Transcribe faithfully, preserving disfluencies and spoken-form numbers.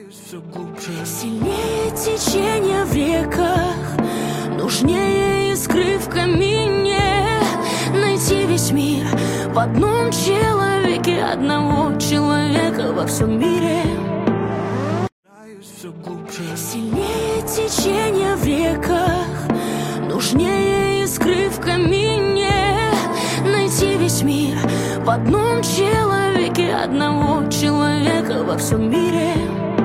Сильнее течения в реках, нужнее искры в камине. Найти весь мир в одном человеке, одного человека во всем мире. Сильнее течения в реках, нужнее искры в камине. Найти весь мир в одном человеке, одного человека во всем мире.